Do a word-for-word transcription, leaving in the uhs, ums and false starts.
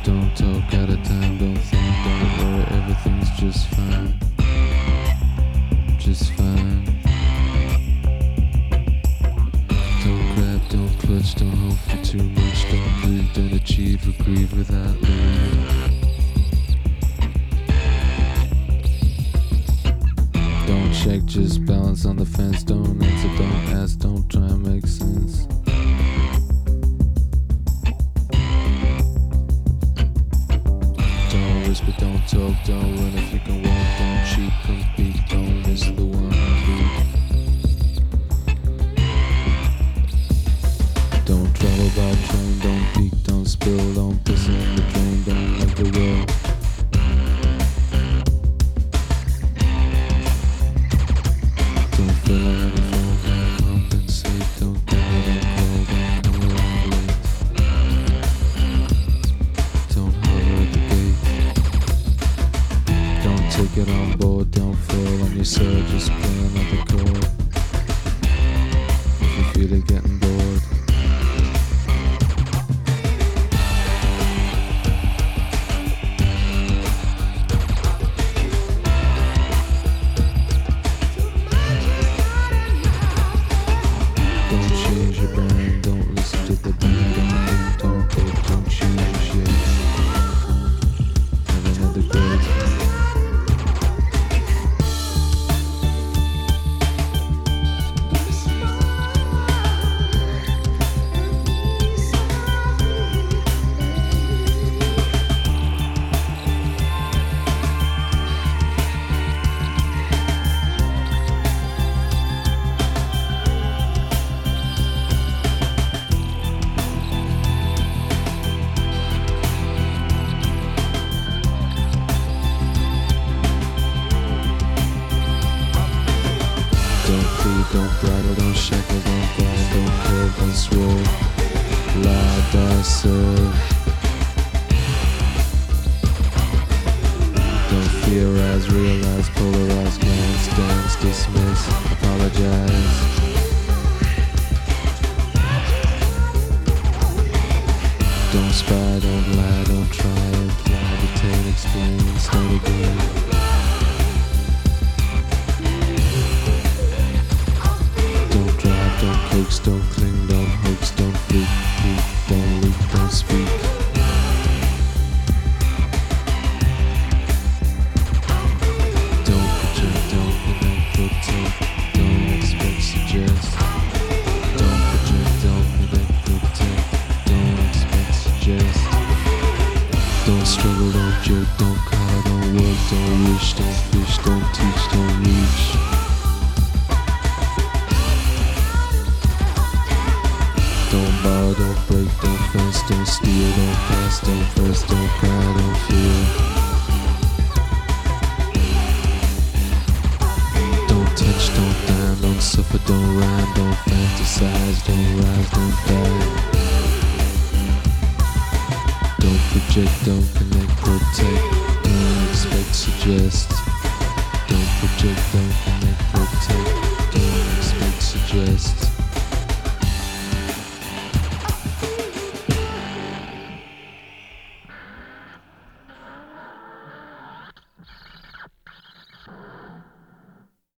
Don't talk out of time, don't think, don't worry, everything's just fine. Just fine. Don't grab, don't clutch, don't hope for too much, don't breathe, don't achieve or grieve without leaving. Don't check, just balance on the fence, don't answer, don't ask, don't try and make sense. Don't whisper, don't talk, don't run if you can walk, don't cheat, compete, don't miss the one beat. Don't travel by train, don't peek, don't spill, don't piss in the drain, don't make the will. Don't fill out the phone, don't compensate, don't die, don't call, don't come around late. Don't holler at the gate. Don't take it on board, don't fail on yourself, just play another chord. If you feel it getting bored. Don't change your brain, don't listen to the band, don't think, don't take, don't change your shape. Have another grade. Don't plead, don't bridle, don't shackle, don't guide, don't curve, don't swerve. Lie, die, serve. Don't theorize, realize, polarize, glance, dance, dismiss, apologize. Don't spy, don't lie, don't try, imply, detain, explain, start again. Don't coax, don't cling, don't hoax, don't freak, peek, don't leak, don't speak. Don't project, don't connect, protect, don't expect, suggest. Don't project, don't connect, protect, don't expect, suggest. Don't struggle, don't jerk, don't cry, don't work, don't wish, don't fish, don't teach, don't reach. Don't borrow, don't break, don't fence, don't steal, don't pass, don't press, don't cry, don't feel. Don't touch, don't dine, don't suffer, don't rhyme, don't fantasize, don't rise, don't die. Don't project, don't connect, protect, don't expect, suggest. Don't project, don't connect, protect, don't expect, suggest.